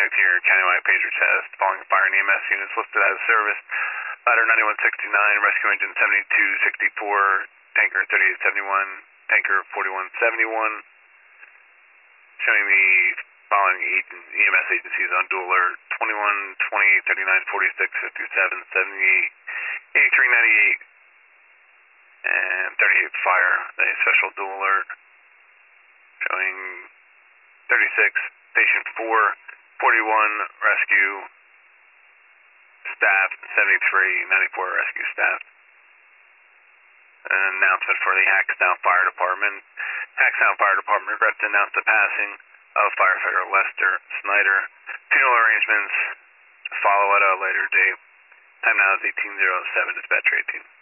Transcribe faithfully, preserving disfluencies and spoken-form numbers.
to your countywide pager test. Following fire and E M S units listed out of service. Ladder ninety-one sixty-nine, rescue engine seventy-two sixty-four, tanker thirty-eight seventy-one, tanker forty-one seventy-one. Showing the following agent, E M S agencies on dual alert: twenty-one, twenty, thirty-nine, forty-six, fifty-seven, seventy-eight, eighty-three, ninety-eight, and thirty-eight fire. The special dual alert. Showing thirty-six, station four, forty-one, rescue staff, seventy-three, ninety-four, rescue staff. An announcement for the Hackstown Fire Department. Hackstown Fire Department regrets to announce the passing of firefighter Lester Snyder. Funeral arrangements follow at a later date. Time now is eighteen oh seven, dispatcher eighteen.